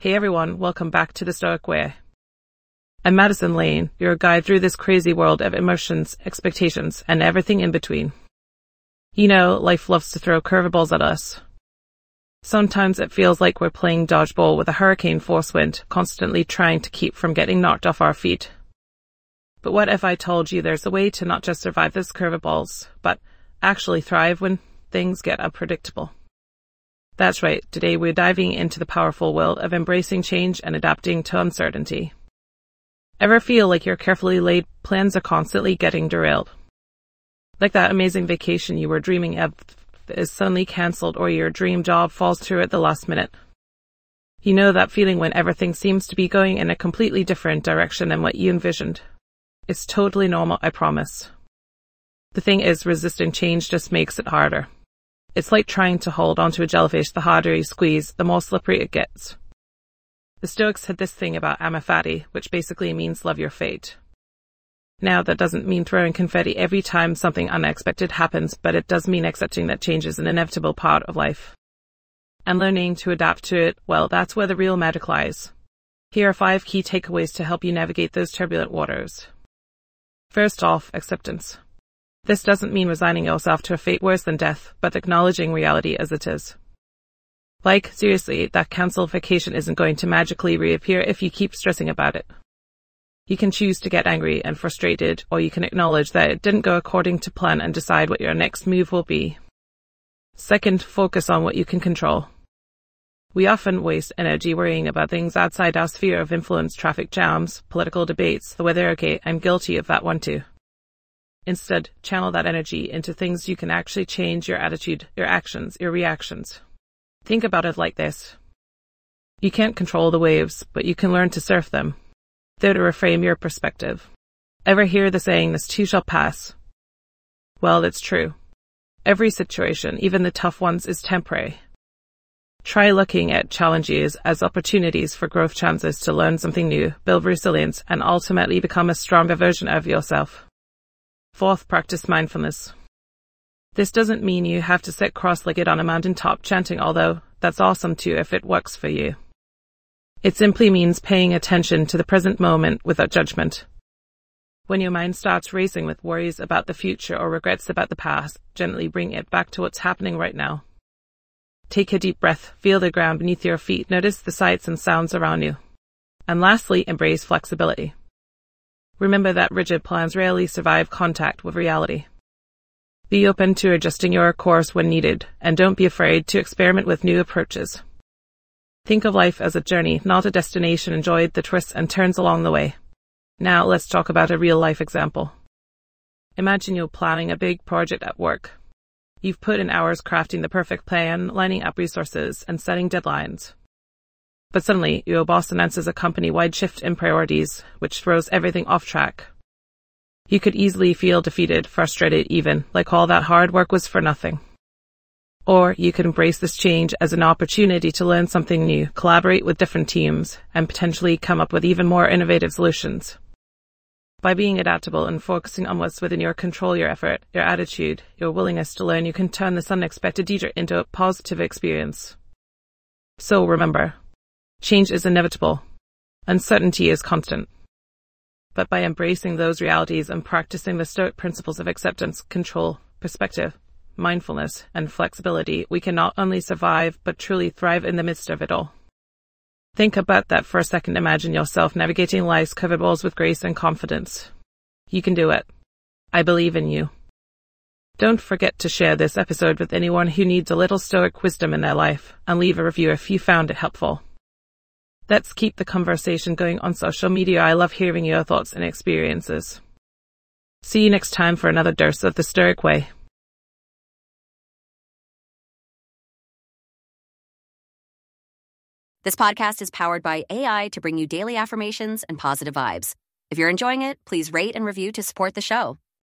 Hey everyone, welcome back to The Stoic Way. I'm Madison Lane, your guide through this crazy world of emotions, expectations, and everything in between. You know, life loves to throw curveballs at us. Sometimes it feels like we're playing dodgeball with a hurricane force wind, constantly trying to keep from getting knocked off our feet. But what if I told you there's a way to not just survive those curveballs, but actually thrive when things get unpredictable? That's right, today we're diving into the powerful world of embracing change and adapting to uncertainty. Ever feel like your carefully laid plans are constantly getting derailed? Like that amazing vacation you were dreaming of is suddenly cancelled, or your dream job falls through at the last minute. You know that feeling when everything seems to be going in a completely different direction than what you envisioned. It's totally normal, I promise. The thing is, resisting change just makes it harder. It's like trying to hold onto a jellyfish. The harder you squeeze, the more slippery it gets. The Stoics had this thing about ama fati, which basically means love your fate. Now, that doesn't mean throwing confetti every time something unexpected happens, but it does mean accepting that change is an inevitable part of life. And learning to adapt to it, well, that's where the real magic lies. Here are 5 key takeaways to help you navigate those turbulent waters. First off, acceptance. This doesn't mean resigning yourself to a fate worse than death, but acknowledging reality as it is. Like, seriously, that cancelled vacation isn't going to magically reappear if you keep stressing about it. You can choose to get angry and frustrated, or you can acknowledge that it didn't go according to plan and decide what your next move will be. Second, focus on what you can control. We often waste energy worrying about things outside our sphere of influence: traffic jams, political debates, the weather. Okay, I'm guilty of that one too. Instead, channel that energy into things you can actually change: your attitude, your actions, your reactions. Think about it like this. You can't control the waves, but you can learn to surf them. There to reframe your perspective. Ever hear the saying, this too shall pass? Well, it's true. Every situation, even the tough ones, is temporary. Try looking at challenges as opportunities for growth, chances to learn something new, build resilience, and ultimately become a stronger version of yourself. Fourth, practice mindfulness. This doesn't mean you have to sit cross-legged on a mountaintop chanting, although that's awesome too if it works for you. It simply means paying attention to the present moment without judgment. When your mind starts racing with worries about the future or regrets about the past, gently bring it back to what's happening right now. Take a deep breath, feel the ground beneath your feet, notice the sights and sounds around you. And lastly, embrace flexibility. Remember that rigid plans rarely survive contact with reality. Be open to adjusting your course when needed, and don't be afraid to experiment with new approaches. Think of life as a journey, not a destination. Enjoy the twists and turns along the way. Now let's talk about a real-life example. Imagine you're planning a big project at work. You've put in hours crafting the perfect plan, lining up resources, and setting deadlines. But suddenly, your boss announces a company-wide shift in priorities, which throws everything off track. You could easily feel defeated, frustrated even, like all that hard work was for nothing. Or you could embrace this change as an opportunity to learn something new, collaborate with different teams, and potentially come up with even more innovative solutions. By being adaptable and focusing on what's within your control, your effort, your attitude, your willingness to learn, you can turn this unexpected detour into a positive experience. So remember, change is inevitable. Uncertainty is constant. But by embracing those realities and practicing the Stoic principles of acceptance, control, perspective, mindfulness, and flexibility, we can not only survive, but truly thrive in the midst of it all. Think about that for a second. Imagine yourself navigating life's curveballs with grace and confidence. You can do it. I believe in you. Don't forget to share this episode with anyone who needs a little Stoic wisdom in their life, and leave a review if you found it helpful. Let's keep the conversation going on social media. I love hearing your thoughts and experiences. See you next time for another dose of the Stoic Way. This podcast is powered by AI to bring you daily affirmations and positive vibes. If you're enjoying it, please rate and review to support the show.